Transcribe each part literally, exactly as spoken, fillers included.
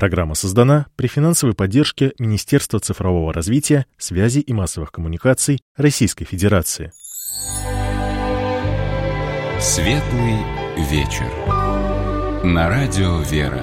Программа создана при финансовой поддержке Министерства цифрового развития, связи и массовых коммуникаций Российской Федерации. Светлый вечер. На радио «Вера».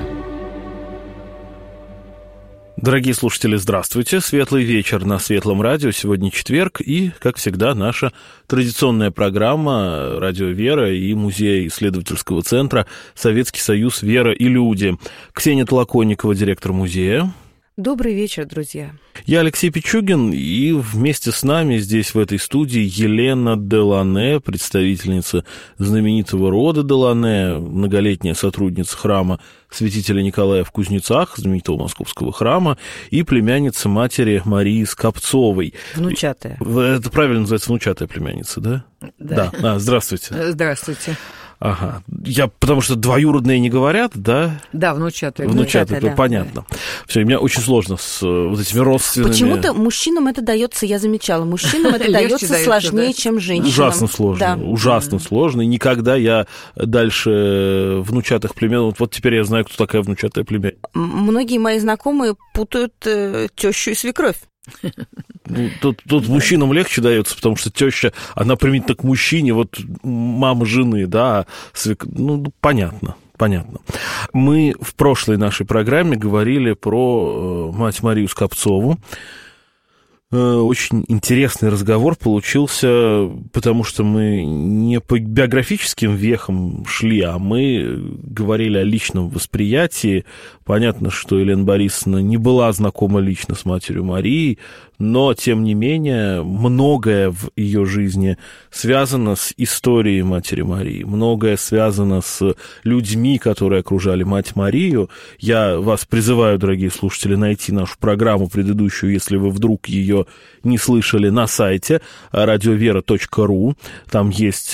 Дорогие слушатели, здравствуйте. Светлый вечер на Светлом радио. Сегодня четверг и, как всегда, наша традиционная программа «Радио Вера» и Музея исследовательского центра «Советский Союз. Вера и люди». Ксения Толоконникова, директор музея. Добрый вечер, друзья. Я Алексей Пичугин, и вместе с нами здесь, в этой студии, Елена Делане, представительница знаменитого рода Делане, многолетняя сотрудница храма святителя Николая в Кузнецах, знаменитого московского храма, и племянница матери Марии Скопцовой. Внучатая. Это правильно называется внучатая племянница, да? Да. Да. А, здравствуйте. Здравствуйте. Ага. Я, потому что двоюродные не говорят, да? Да, внучатые. Внучатые, да. Понятно. Все, мне очень сложно с вот этими родственными... Почему-то мужчинам это дается, я замечала, мужчинам это дается сложнее, чем женщинам. Ужасно сложно, ужасно сложно. И никогда я дальше внучатых племен... Вот теперь я знаю, кто такая внучатая племянница. Многие мои знакомые путают тещу и свекровь. Ну, тут, тут мужчинам легче дается, потому что теща, она применительно к мужчине, вот мама жены, да, свек... ну, понятно. Понятно. Мы в прошлой нашей программе говорили про мать Марию Скопцову. Очень интересный разговор получился, потому что мы не по биографическим вехам шли, а мы говорили о личном восприятии. Понятно, что Елена Борисовна не была знакома лично с матерью Марии, но, тем не менее, многое в ее жизни связано с историей матери Марии, многое связано с людьми, которые окружали мать Марию. Я вас призываю, дорогие слушатели, найти нашу программу предыдущую, если вы вдруг ее не слышали, на сайте радиовера точка ру. Там есть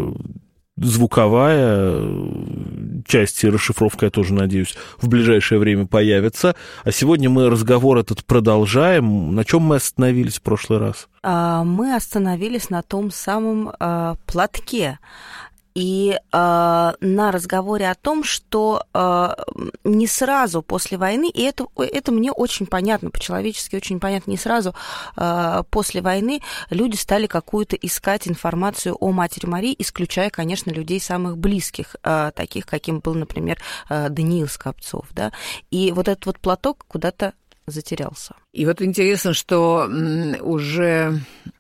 звуковая часть и расшифровка, я тоже надеюсь, в ближайшее время появится. А сегодня мы разговор этот продолжаем. На чем мы остановились в прошлый раз? Мы остановились на том самом платке. И э, на разговоре о том, что э, не сразу после войны, и это, это мне очень понятно, по-человечески очень понятно, не сразу э, после войны люди стали какую-то искать информацию о матери Марии, исключая, конечно, людей самых близких, э, таких, каким был, например, э, Даниил Скопцов, да, и вот этот вот платок куда-то затерялся. И вот интересно, что уже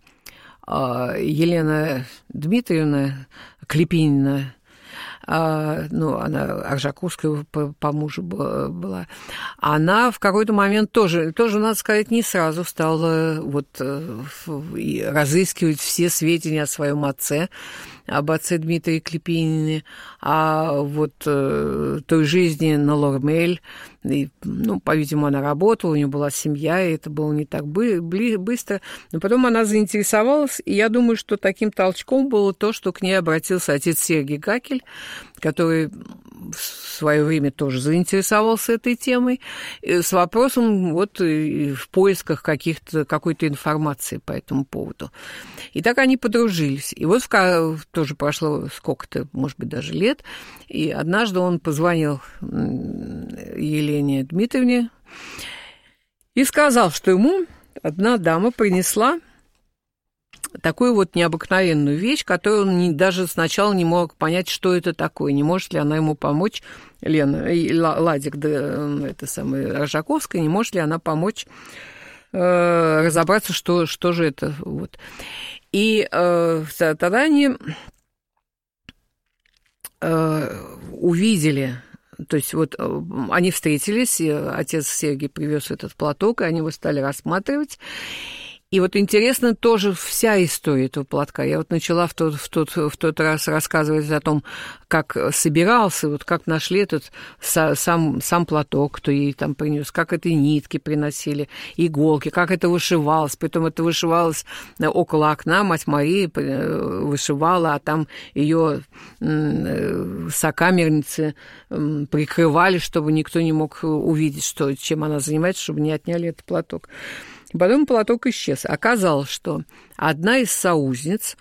Елена Дмитриевна Клепинина, а, ну, она Аржаковская по, по мужу была, она в какой-то момент тоже, тоже, надо сказать, не сразу стала вот, разыскивать все сведения о своем отце, об отце Дмитрия Клепинине, о вот той жизни на Лормель. И, ну, по-видимому, она работала, у нее была семья, и это было не так бы- быстро. Но потом она заинтересовалась, и я думаю, что таким толчком было то, что к ней обратился отец Сергий Гакель, который в свое время тоже заинтересовался этой темой, с вопросом вот в поисках каких-то, какой-то информации по этому поводу. И так они подружились. И вот в, тоже прошло сколько-то, может быть, даже лет, и однажды он позвонил Елене Дмитриевне и сказал, что ему одна дама принесла такую вот необыкновенную вещь, которую он не, даже сначала не мог понять, что это такое, не может ли она ему помочь, Лена, Ладик, да, это самая Рожаковская, не может ли она помочь э, разобраться, что, что же это. Вот. И э, тогда они э, увидели, то есть вот они встретились, и отец Сергий привез этот платок, и они его стали рассматривать. И вот интересно тоже вся история этого платка. Я вот начала в тот, в тот, в тот раз рассказывать о том, как собирался, вот как нашли этот сам, сам платок, кто ей там принес, как это нитки приносили, иголки, как это вышивалось. Притом это вышивалось около окна, мать Марии вышивала, а там ее сокамерницы прикрывали, чтобы никто не мог увидеть, что, чем она занимается, чтобы не отняли этот платок. Потом платок исчез. Оказалось, что одна из соузниц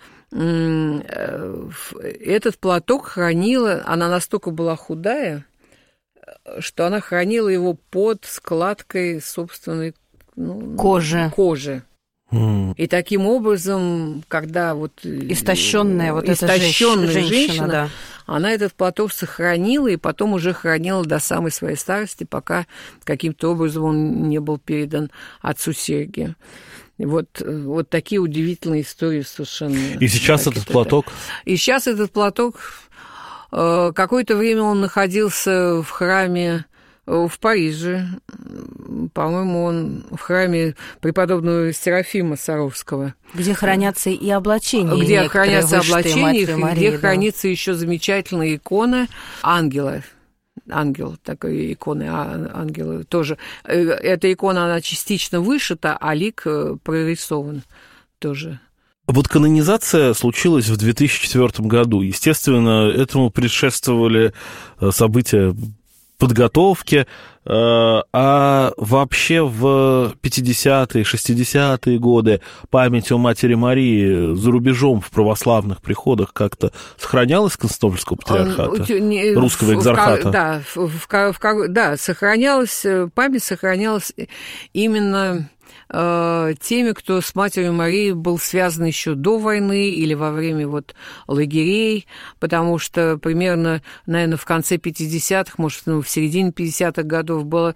этот платок хранила, она настолько была худая, что она хранила его под складкой собственной ну, кожи. кожи. Mm. И таким образом, когда вот истощенная вот истощенная эта женщина, женщина, да. она этот платок сохранила и потом уже хранила до самой своей старости, пока каким-то образом он не был передан отцу Сергию. Вот, вот такие удивительные истории совершенно. И сейчас этот платок? И сейчас этот платок... Какое-то время он находился в храме в Париже. По-моему, он в храме преподобного Серафима Саровского. Где хранятся и облачения. Где хранятся облачения, где Марии, хранится да. еще замечательная икона ангела. Ангел, такой иконы ангела тоже. Эта икона, она частично вышита, а лик прорисован тоже. Вот канонизация случилась в две тысячи четвёртом году. Естественно, этому предшествовали события подготовки, а вообще в пятидесятые, шестидесятые годы память о Матери Марии за рубежом в православных приходах как-то сохранялась Константинопольского патриархата, русского экзархата? В, да, в, в, в, да, сохранялась, память сохранялась именно... теми, кто с Матерью Марией был связан еще до войны или во время вот лагерей, потому что примерно, наверное, в конце пятидесятых, может, ну, в середине пятидесятых годов было,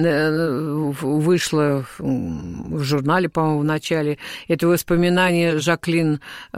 вышло в журнале, по-моему, в начале, это воспоминание Жаклин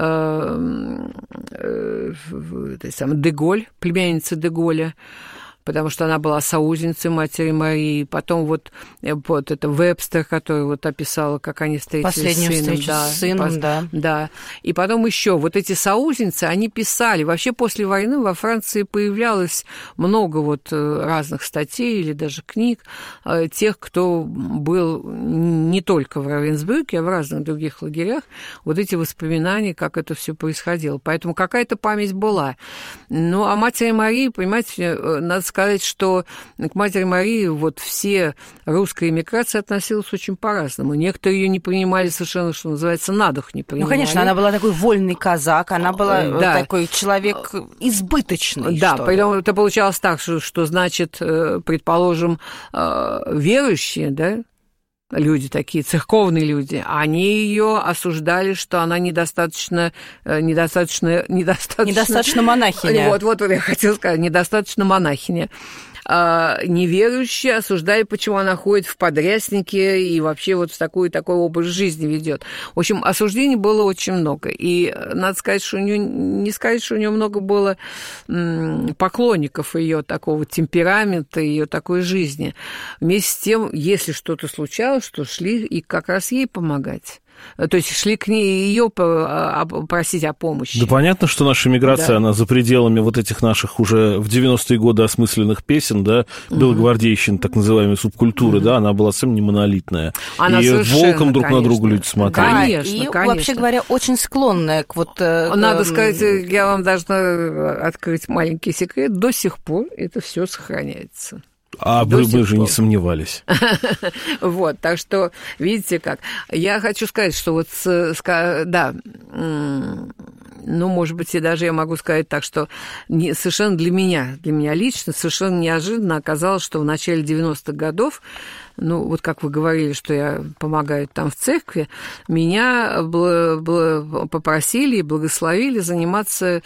э, э, де Голь, племянница де Голля, потому что она была соузницей Матери Марии. Потом вот, вот это Вебстер, который вот описала, как они встретились Последнюю с сыном. встречу Да, с сыном, пос... да. да. И потом еще вот эти соузницы, они писали. Вообще после войны во Франции появлялось много вот разных статей или даже книг тех, кто был не только в Равенсбрюке, а в разных других лагерях. Вот эти воспоминания, как это все происходило. Поэтому какая-то память была. Ну, а Матери Марии, понимаете, надо сказать, что к Матери Марии вот все русская эмиграция относилась очень по-разному. Некоторые ее не принимали совершенно, что называется, на дух не принимали. Ну, конечно, она была такой вольный казак, она была да. такой человек избыточный. Да, поэтому это получалось так, что, что значит, предположим, верующие, да, люди такие, церковные люди, они ее осуждали, что она недостаточно, недостаточно, недостаточно... Недостаточно монахиня. Вот, вот, вот я хотела сказать, недостаточно монахиня. А неверующие осуждали, почему она ходит в подряснике и вообще вот в такой, такой образ жизни ведет. В общем, осуждений было очень много. И надо сказать, что у нее, не сказать, что у нее много было поклонников ее такого темперамента, ее такой жизни. Вместе с тем, если что-то случалось, то шли и как раз ей помогать. То есть шли к ней ее просить о помощи. Да понятно, что наша миграция, да. она за пределами вот этих наших уже в девяностые годы осмысленных песен, да, угу. белогвардейщин, так называемой субкультуры, угу. да, она была совсем не монолитная. Она и волком друг конечно. на друга люди смотрели. Да, конечно, и, конечно. вообще говоря, очень склонная к вот... Надо к... сказать, я вам должна открыть маленький секрет, до сих пор это все сохраняется. А мы, мы же не сомневались. Вот, так что, видите как. Я хочу сказать, что вот, да, ну, может быть, и даже я могу сказать так, что не, совершенно для меня, для меня лично, совершенно неожиданно оказалось, что в начале девяностых годов, ну, вот как вы говорили, что я помогаю там в церкви, меня попросили и благословили заниматься,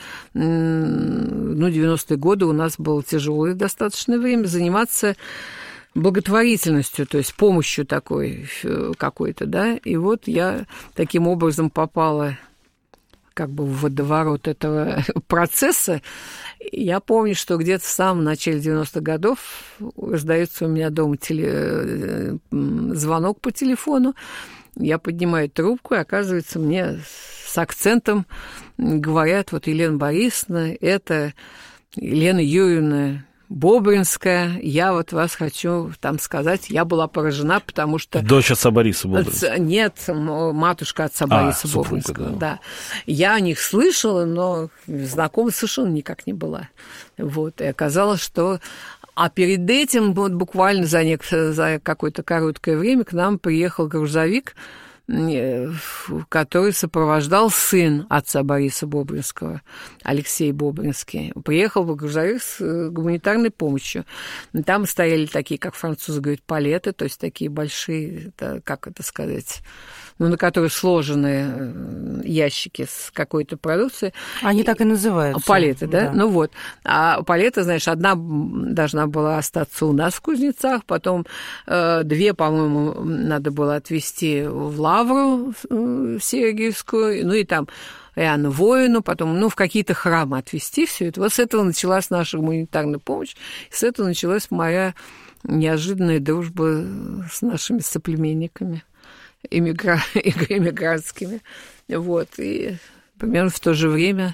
ну, девяностые годы у нас было тяжелое достаточно время, заниматься благотворительностью, то есть помощью такой какой-то, да, и вот я таким образом попала как бы в водоворот этого процесса. Я помню, что где-то в самом начале девяностых годов раздается у меня дома теле... звонок по телефону. Я поднимаю трубку, и, оказывается, мне с акцентом говорят, вот Елена Борисовна, это Елена Юрьевна Бобринская, я вот вас хочу там сказать, я была поражена, потому что... Дочь отца Бориса Бобринского? Нет, матушка отца Бориса а, Бобринского, да. да. Я о них слышала, но знакома совершенно никак не была. Вот, и оказалось, что... А перед этим, вот буквально за, нек... за какое-то короткое время к нам приехал грузовик который сопровождал сын отца Бориса Бобринского, Алексей Бобринский. Приехал в грузовик с гуманитарной помощью. Там стояли такие, как французы говорят, палеты, то есть такие большие, как это сказать, ну, на которые сложены ящики с какой-то продукцией. Они так и называются. Палеты, да? да? Ну вот. А палеты, знаешь, одна должна была остаться у нас в Кузнецах, потом э, две, по-моему, надо было отвезти в Лавру э, Сергиевскую, ну и там Иоанну Воину, потом, ну, в какие-то храмы отвезти все это. Вот с этого началась наша гуманитарная помощь, и с этого началась моя неожиданная дружба с нашими соплеменниками. Эмигра... эмигрантскими. Вот. И примерно в то же время,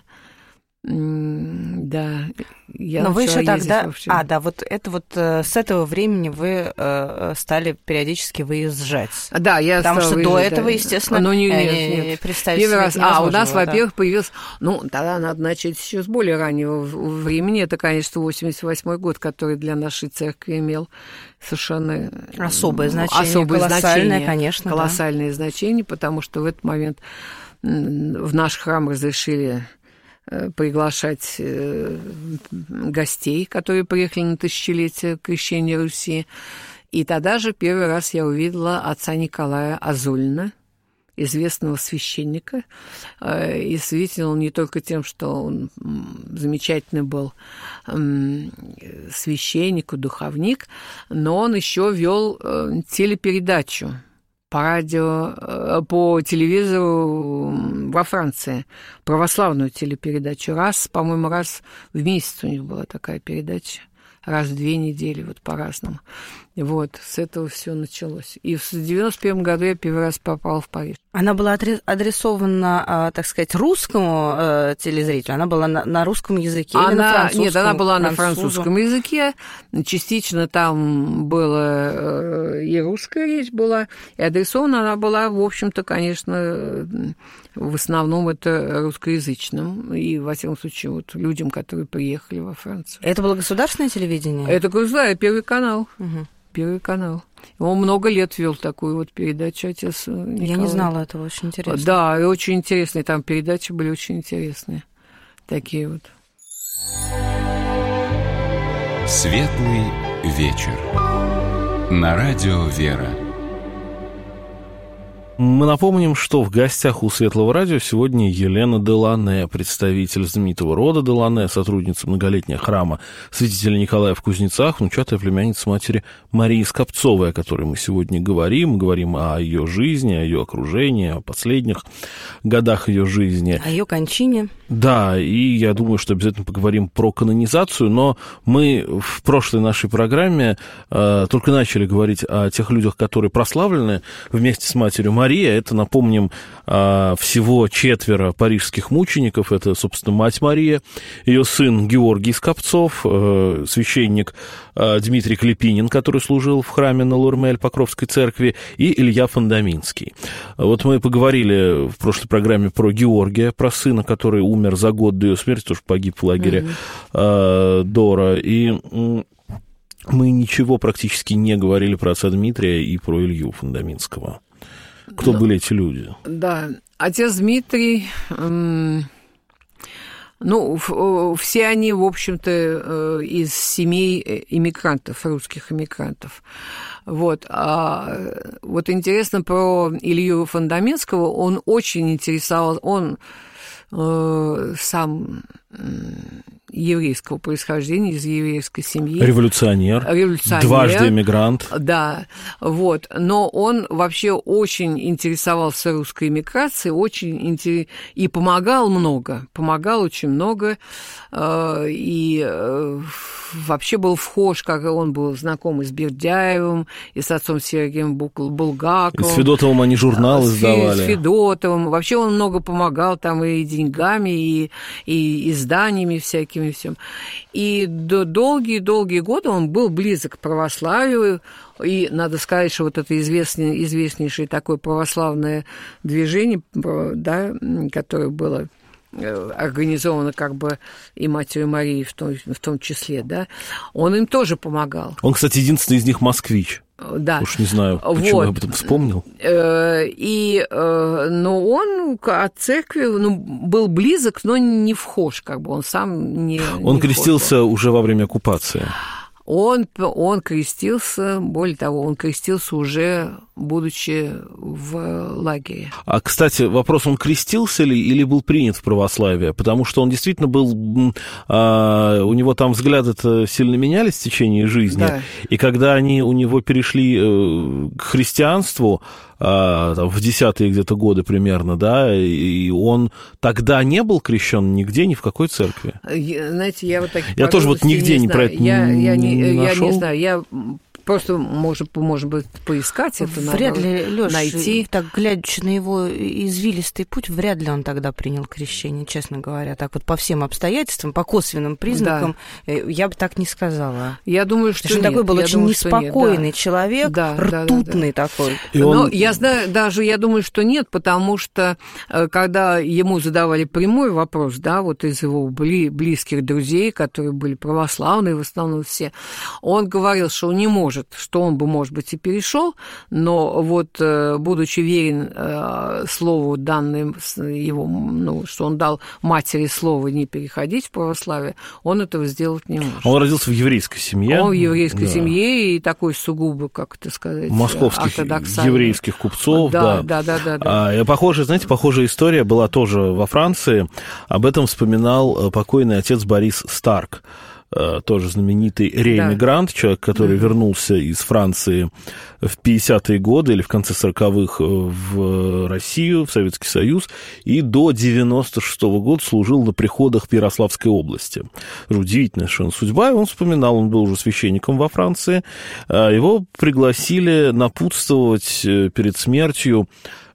да, я Но вы еще тогда... вообще. А, да, вот это вот с этого времени вы э, стали периодически выезжать. Да, я Потому стала что выезжать, до да. этого, естественно, ну, не, нет, нет, нет. представить Первый раз. А, у нас, да. во-первых, появился... Ну, тогда надо начать еще с более раннего времени. Это, конечно, восемьдесят восьмой год, который для нашей церкви имел совершенно... Особое значение, особое колоссальное, значение, конечно. Колоссальное да. значение, потому что в этот момент в наш храм разрешили приглашать гостей, которые приехали на тысячелетие крещения Руси. И тогда же первый раз я увидела отца Николая Азулина, известного священника. И светил он не только тем, что он замечательный был священник и духовник, но он еще вел телепередачу по радио, по телевизору во Франции, православную телепередачу. Раз, по-моему, раз в месяц у них была такая передача. Раз в две недели, вот по-разному. Вот, с этого все началось. И в девяносто первом году я первый раз попала в Париж. Она была адресована, так сказать, русскому телезрителю? Она была на русском языке она, или на французском? Нет, она была французу? на французском языке. Частично там была и русская речь была, и адресована она была, в общем-то, конечно, в основном это русскоязычным. И, во всяком случае, вот людям, которые приехали во Францию. Это было государственное телевидение? Это государственное, Первый канал. Угу. Первый канал. Он много лет вел такую вот передачу, отец Николай. Я не знала этого, очень интересно. Да, и очень интересные, там передачи были очень интересные. Такие вот. Светлый вечер. На радио «Вера». Мы напомним, что в гостях у Светлого радио сегодня Елена Делане, представитель знаменитого рода Делане, сотрудница многолетнего храма святителя Николая в Кузнецах, внучатая племянница матери Марии Скопцовой, о которой мы сегодня говорим. Мы говорим о ее жизни, о ее окружении, о последних годах ее жизни. О ее кончине. Да, и я думаю, что обязательно поговорим про канонизацию, но мы в прошлой нашей программе э, только начали говорить о тех людях, которые прославлены вместе с матерью Марии. Мария, это, напомним, всего четверо парижских мучеников. Это, собственно, мать Мария, ее сын Георгий Скопцов, священник Дмитрий Клепинин, который служил в храме на Лурмель Покровской церкви, и Илья Фандаминский. Вот мы поговорили в прошлой программе про Георгия, про сына, который умер за год до ее смерти, тоже погиб в лагере mm-hmm. Дора. И мы ничего практически не говорили про отца Дмитрия и про Илью Фандаминского. Кто ну, были эти люди? Да, отец Дмитрий, эм, ну, в, все они, в общем-то, э, из семей иммигрантов, русских иммигрантов. Вот. А вот интересно про Илью Фандаминского, он очень интересовал, он э, сам э, еврейского происхождения, из еврейской семьи. Революционер. Революционер. Дважды эмигрант. Да, вот. Но он вообще очень интересовался русской эмиграцией, очень интерес... и помогал много, помогал очень много, и вообще был вхож, как он был знаком и с Бердяевым, и с отцом Сергием Булгаковым. И с Федотовым они журналы с, издавали. С Федотовым. Вообще он много помогал там и деньгами, и, и изданиями всякими, всем. И долгие-долгие годы он был близок к православию, и надо сказать, что вот это известный, известнейшее такое православное движение, да, которое было организовано как бы и Матерью Марией в том, в том числе, да, он им тоже помогал. Он, кстати, единственный из них москвич. Да. Уж не знаю, почему вот. я об этом вспомнил. И, но он от церкви ну, был близок, но не вхож, как бы он сам не... Он не крестился вхож. уже во время оккупации. Он, он крестился, более того, он крестился уже будучи в лагере. А, кстати, вопрос, он крестился ли или был принят в православие? Потому что он действительно был... А, у него там взгляды-то сильно менялись в течение жизни. Да. И когда они у него перешли э, к христианству, а, там, в десятые где-то годы примерно, да, и он тогда не был крещен нигде, ни в какой церкви? Я, знаете, я вот так... Я тоже вот нигде не, не про это я, не, я, не, не нашел. Я не знаю, я... Просто, может, может быть, поискать это, вряд ли, Лёш, найти. Так, глядячи на его извилистый путь, вряд ли он тогда принял крещение, честно говоря. Так вот, по всем обстоятельствам, по косвенным признакам, да. я бы так не сказала. Я думаю, что Потому нет. такой был я очень думаю, неспокойный нет, да. человек, да, ртутный да, да. такой. И он... Но я знаю, даже я думаю, что нет, потому что, когда ему задавали прямой вопрос, да, вот из его близких друзей, которые были православные в основном все, он говорил, что он не может, что он бы, может быть, и перешел, но вот, будучи верен слову, данным его, ну, что он дал матери слово не переходить в православие, он этого сделать не может. Он родился в еврейской семье. Он в еврейской да. семье и такой сугубо, как это сказать, московских еврейских купцов. Да, да, да, да. да, да. А, похоже, знаете, похожая история была тоже во Франции. Об этом вспоминал покойный отец Борис Старк. Тоже знаменитый реэмигрант, да. человек, который mm-hmm. вернулся из Франции в пятидесятые годы или в конце сороковых в Россию, в Советский Союз, и до девяносто шестого года служил на приходах в Ярославской области. Удивительная совершенно судьба, и он вспоминал, он был уже священником во Франции, его пригласили напутствовать перед смертью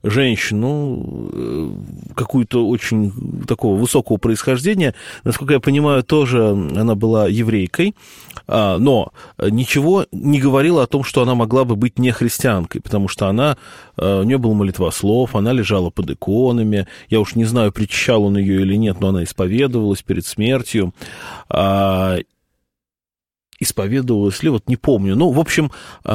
женщину, какую-то очень такого высокого происхождения. Насколько я понимаю, тоже она была еврейкой, но ничего не говорила о том, что она могла бы быть не христианкой, потому что она, у нее был молитвослов, она лежала под иконами. Я уж не знаю, причащал он ее или нет, но она исповедовалась перед смертью. Исповедовалась ли, вот не помню. Ну, в общем...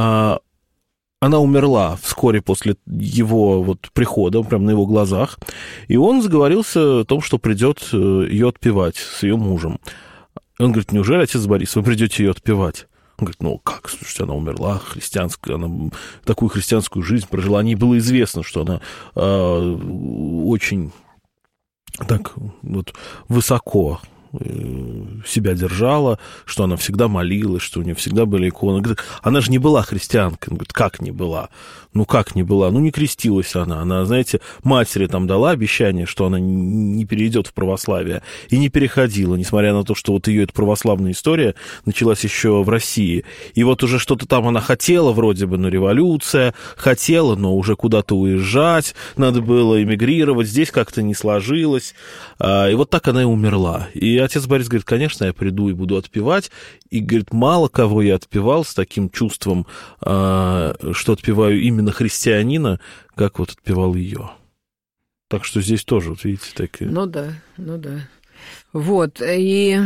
Она умерла вскоре после его вот прихода, прямо на его глазах, и он заговорился о том, что придет ее отпевать с ее мужем. Он говорит, неужели, отец Борис, вы придете ее отпевать? Он говорит, ну как, слушайте, она умерла, христианская, она такую христианскую жизнь прожила. О ней было известно, что она э, очень так вот высоко себя держала, что она всегда молилась, что у нее всегда были иконы. Говорит, она же не была христианкой. Он говорит, как не была? Ну, как не была? Ну, не крестилась она. Она, знаете, матери там дала обещание, что она не перейдет в православие, и не переходила, несмотря на то, что вот ее эта православная история началась еще в России. И вот уже что-то там она хотела, вроде бы, ну, революция, хотела, но уже куда-то уезжать, надо было эмигрировать, здесь как-то не сложилось. И вот так она и умерла. И отец Борис говорит, конечно, я приду и буду отпевать. И, говорит, мало кого я отпевал с таким чувством, что отпеваю именно христианина, как вот отпевал ее. Так что здесь тоже, вот видите, так... Ну да, ну да. Вот, и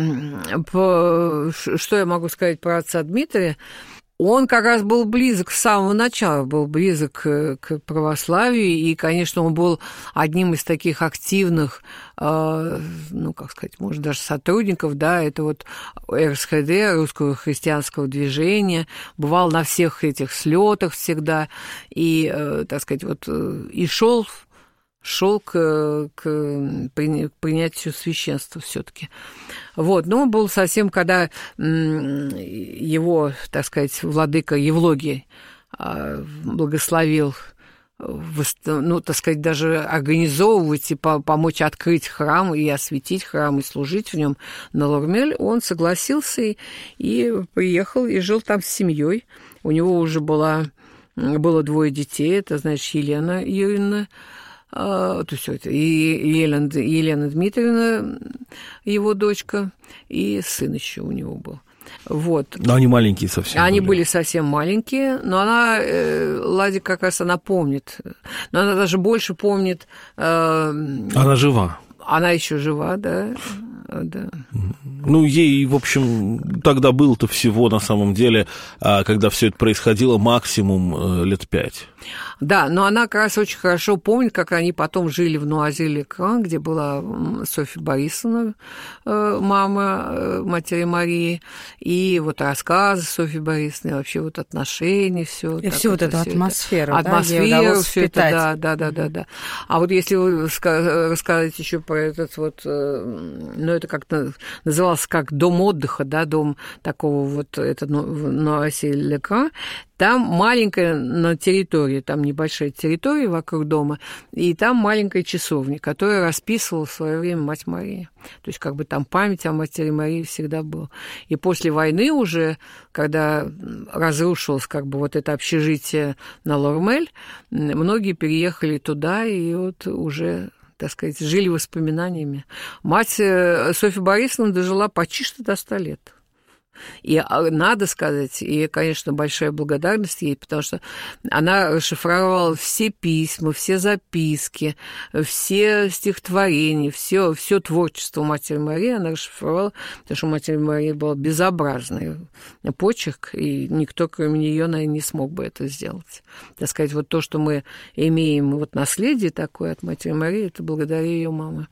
по... что я могу сказать про отца Дмитрия? Он как раз был близок с самого начала, был близок к, к православию, и, конечно, он был одним из таких активных, э, ну, как сказать, может, даже сотрудников, да, это вот эр эс ха дэ, Русского христианского движения, бывал на всех этих слетах всегда, и, э, так сказать, вот, и шел шел к, к принятию священства все-таки. Вот, но он был совсем, когда его, так сказать, владыка Евлогий благословил, ну, так сказать, даже организовывать и помочь открыть храм и осветить храм и служить в нем на Лормель, он согласился и, и приехал и жил там с семьей. У него уже была, было двое детей, это, значит, Елена Юрьевна, то есть это и Елена, Елена Дмитриевна, его дочка, и сын еще у него был. Вот. Но они маленькие совсем. Они были, были совсем маленькие, но она, э, Ладя как раз она помнит. Но она даже больше помнит... Э, она жива. Она еще жива, да. Да. Ну, ей, в общем, тогда было-то всего, на самом деле, когда все это происходило, максимум лет пять. Да, но она как раз очень хорошо помнит, как они потом жили в Нуазиль-Экран, где была Софья Борисовна, мама матери Марии, и вот рассказы Софьи Борисовны, вообще вот отношения, все. И всю вот эту атмосферу, это. да, Атмосферу, все это, да, да, да, да, да. А вот если вы рассказать еще про этот вот, ну, это как-то называлось как дом отдыха, да, дом такого вот, это Нуазиль-Экран, там маленькая на территории, там небольшая территория вокруг дома, и там маленькая часовня, которая расписывала в свое время Мать Мария. То есть как бы там память о Матери Марии всегда была. И после войны уже, когда разрушилось как бы вот это общежитие на Лормель, многие переехали туда и вот уже, так сказать, жили воспоминаниями. Мать Софья Борисовна дожила почти что до ста лет. И надо сказать, и, конечно, большая благодарность ей, потому что она расшифровала все письма, все записки, все стихотворения, все, все творчество Матери Марии она расшифровала, потому что Матерь Марии был безобразный почерк, и никто, кроме нее, наверное, не смог бы это сделать. Так сказать, вот то, что мы имеем, вот наследие такое от Матери Марии, это благодаря ее маме.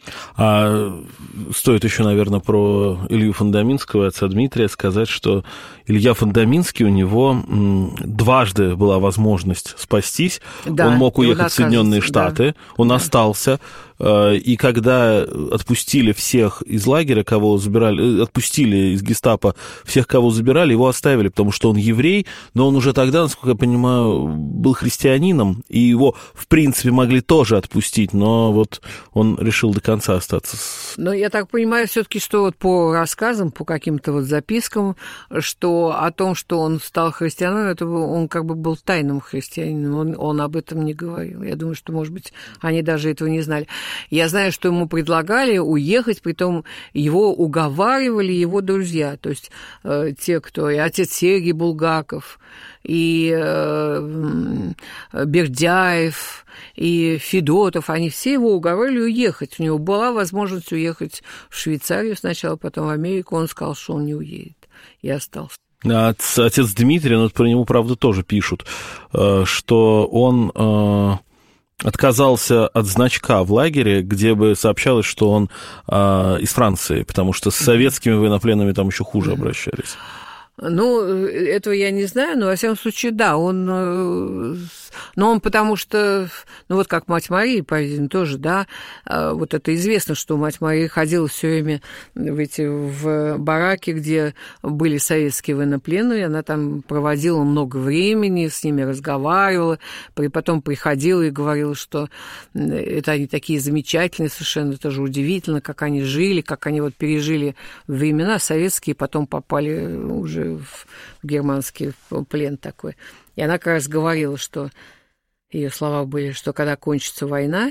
А стоит еще, наверное, про Илью Фондаминского, отца Дмитрия, сказать, что Илья Фондаминский, у него дважды была возможность спастись. Да, он мог уехать в Соединенные Штаты, да. он да. остался. И когда отпустили всех из лагеря, кого забирали, отпустили из гестапо всех, кого забирали, его оставили, потому что он еврей, но он уже тогда, насколько я понимаю, был христианином, и его, в принципе, могли тоже отпустить, но вот он решил до конца остаться. Но я так понимаю, все-таки, что вот по рассказам, по каким-то вот запискам, что о том, что он стал христианином, это он как бы был тайным христианином, он, он об этом не говорил. Я думаю, что, может быть, они даже этого не знали. Я знаю, что ему предлагали уехать, притом его уговаривали его друзья, то есть э, те, кто... И отец Сергий Булгаков, и э, Бердяев, и Федотов, они все его уговаривали уехать. У него была возможность уехать в Швейцарию сначала, потом в Америку. Он сказал, что он не уедет, и остался. Отец Дмитрий, ну, про него, правда, тоже пишут, что он... отказался от значка в лагере, где бы сообщалось, что он э, из Франции, потому что с советскими военнопленными там еще хуже обращались. Ну, этого я не знаю, но, во всяком случае, да, он... Но он потому что, ну, вот как Мать Мария, по-видимому, тоже, да, вот это известно, что Мать Мария ходила все время в, эти, в бараки, где были советские военнопленные, она там проводила много времени, с ними разговаривала, потом приходила и говорила, что это они такие замечательные совершенно, это же удивительно, как они жили, как они вот пережили времена советские, потом попали уже в германский плен такой. И она как раз говорила, что ее слова были, что когда кончится война,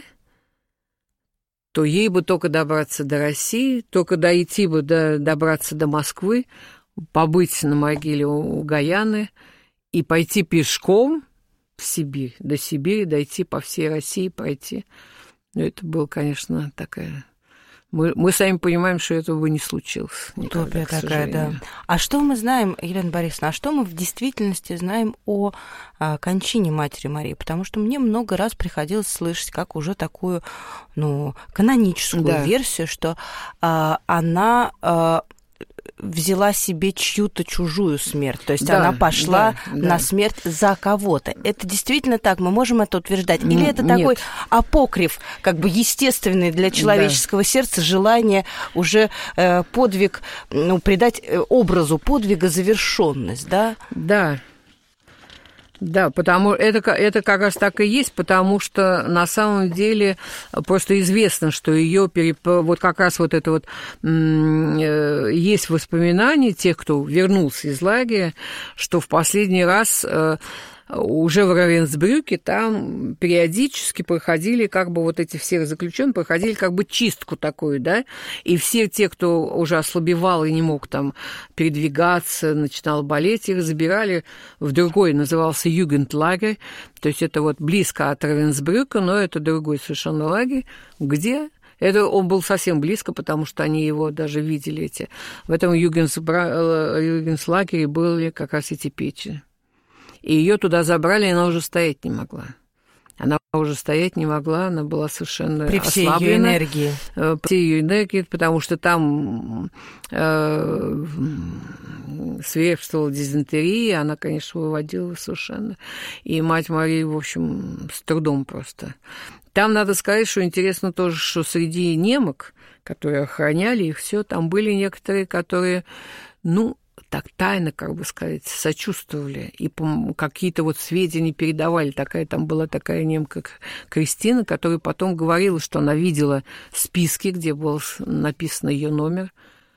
то ей бы только добраться до России, только дойти бы до, добраться до Москвы, побыть на могиле у Гаяны и пойти пешком в Сибирь, до Сибири, дойти по всей России, пройти. Ну, это было, конечно, такая... Мы, мы сами понимаем, что этого бы не случилось. Никогда, утопия такая, да. А что мы знаем, Елена Борисовна, а что мы в действительности знаем о а, кончине Матери Марии? Потому что мне много раз приходилось слышать, как уже такую, ну, каноническую да. версию, что а, она... А, взяла себе чью-то чужую смерть, то есть да, она пошла да, да. на смерть за кого-то. Это действительно так? Мы можем это утверждать? Или это Нет. такой апокриф, как бы естественный для человеческого да. сердца, желание уже э, подвиг, ну, придать образу подвига завершенность, да? Да. Да, потому это, это как раз так и есть, потому что на самом деле просто известно, что ее переп... вот как раз вот это вот есть воспоминания тех, кто вернулся из лагеря, что в последний раз уже в Равенсбрюке там периодически проходили как бы вот эти все заключенные проходили как бы чистку такую, да, и все те, кто уже ослабевал и не мог там передвигаться, начинал болеть, их забирали в другой, назывался Югендлагерь, то есть это вот близко от Равенсбрюка, но это другой совершенно лагерь, где Это он был совсем близко, потому что они его даже видели эти. В этом Югенслагере были как раз эти печи. И ее туда забрали, и она уже стоять не могла. Она уже стоять не могла, она была совершенно при всей ослаблена. Ее энергии. При всей ее энергии, потому что там э, свирепствовала дизентерия, она, конечно, выводила совершенно. И мать Мария, в общем, с трудом просто. Там надо сказать, что интересно тоже, что среди немок, которые охраняли их, все, там были некоторые, которые, ну, так тайно, как бы сказать, сочувствовали и какие-то вот сведения передавали. Такая там была такая немка Кристина, которая потом говорила, что она видела списки, где был написан ее номер.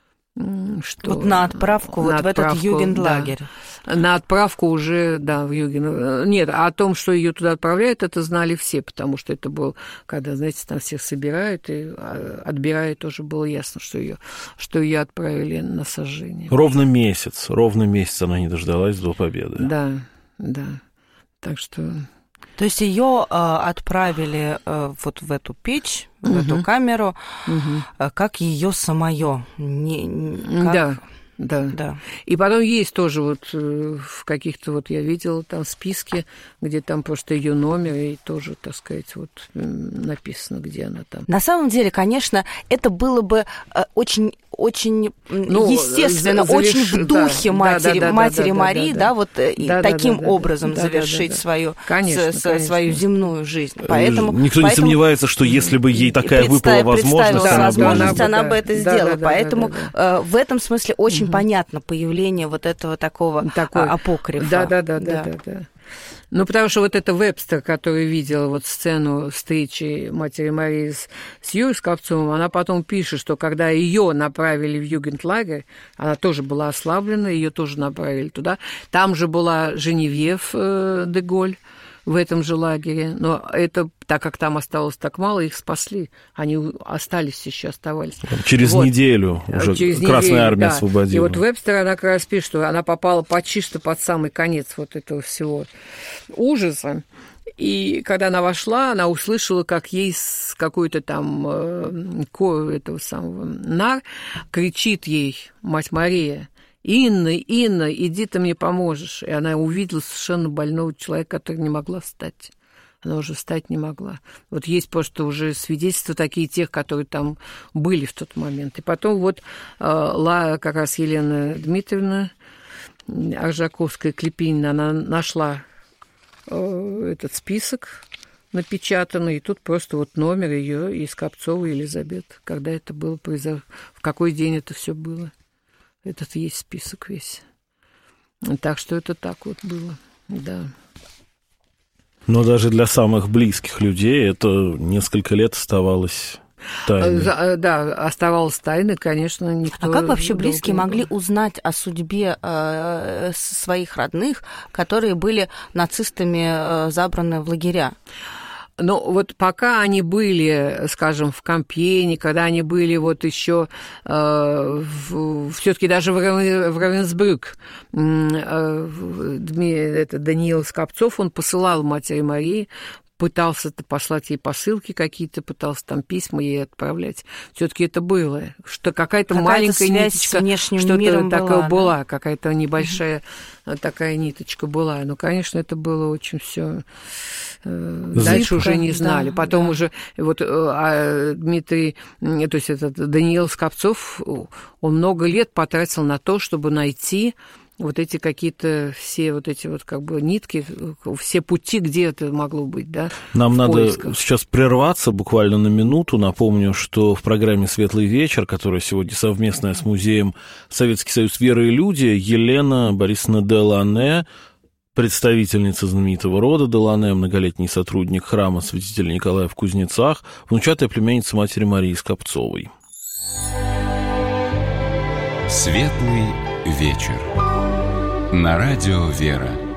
Что вот на отправку на вот отправку, в этот югенлагерь. Да. На отправку уже, да, в юген... Нет, а о том, что ее туда отправляют, это знали все, потому что это был, когда, знаете, там всех собирают и отбирают, тоже было ясно, что ее, что ее отправили на сожжение. Ровно месяц, ровно месяц она не дождалась до победы. Да, да. Так что... То есть ее э, отправили э, вот в эту печь, в угу. эту камеру, угу. э, как ее самое. Не, не, как... Да. Да. да. И потом есть тоже вот в каких-то, вот я видела там списки, где там просто ее номер, и тоже, так сказать, вот написано, где она там. На самом деле, конечно, это было бы очень, очень ну, естественно, заверш... очень в духе да, матери, да, да, матери да, Марии, да, да, да, вот да, таким да, да, образом да, завершить да, да, да. свою, конечно, с, конечно. свою земную жизнь. Поэтому, Никто поэтому... не сомневается, что если бы ей такая выпала возможность, да, она, возможность бы, она да. бы это да, сделала. Да, да, Поэтому да, да, да. в этом смысле очень угу. понятно появление вот этого такого Такой... апокрифа. Да, да, да, да, да, да. Ну, потому что вот это Вебстер, который видел вот сцену встречи матери Марии с, с Юрой Скопцовым, она потом пишет, что когда ее направили в югенлагерь, она тоже была ослаблена, ее тоже направили туда. Там же была Женевьев э, де Голь в этом же лагере, но это, так как там осталось так мало, их спасли. Они остались еще, оставались. Через вот. неделю уже Через Красная неделю, армия да. освободила. И вот Вебстер, она как раз пишет, что она попала почти что под самый конец вот этого всего ужаса. И когда она вошла, она услышала, как ей с какой-то там э, этого самого нар кричит ей мать Мария: «Инна, Инна, иди, ты мне поможешь». И она увидела совершенно больного человека, который не могла встать. Она уже встать не могла. Вот есть просто уже свидетельства такие тех, которые там были в тот момент. И потом вот э, Ла, как раз Елена Дмитриевна Аржаковская, Клепинина, она нашла э, этот список напечатанный, и тут просто вот номер ее и Скопцовой Елизабет, когда это было, в какой день это все было. Этот есть список весь. Так что это так вот было, да. Но даже для самых близких людей это несколько лет оставалось тайной. Да, оставалось тайной, конечно, никто... А как вообще близкие могли узнать о судьбе э, своих родных, которые были нацистами э, забраны в лагеря? Но вот пока они были, скажем, в Кампьене, когда они были вот еще э, все-таки даже в, в Равенсбрюк, э, это Даниил Скопцов, он посылал матери Марии, пытался послать ей посылки какие-то, пытался там письма ей отправлять. Все-таки это было, что какая-то, какая-то маленькая ниточка, что-то такое была, была да? какая-то небольшая mm-hmm. такая ниточка была. Но, конечно, это было очень все. Дальше уже не знали. Да, Потом да. уже вот а Дмитрий, то есть этот Даниил Скопцов, он много лет потратил на то, чтобы найти вот эти какие-то все вот эти вот как бы нитки, все пути, где это могло быть, да? Нам надо поисках. Сейчас прерваться буквально на минуту. Напомню, что в программе «Светлый вечер», которая сегодня совместная с музеем «Советский союз веры и люди», Елена Борисовна Делане, представительница знаменитого рода Делане, многолетний сотрудник храма святителя Николая в Кузнецах, внучатая племянница матери Марии Скопцовой. «Светлый вечер» на радио «Вера».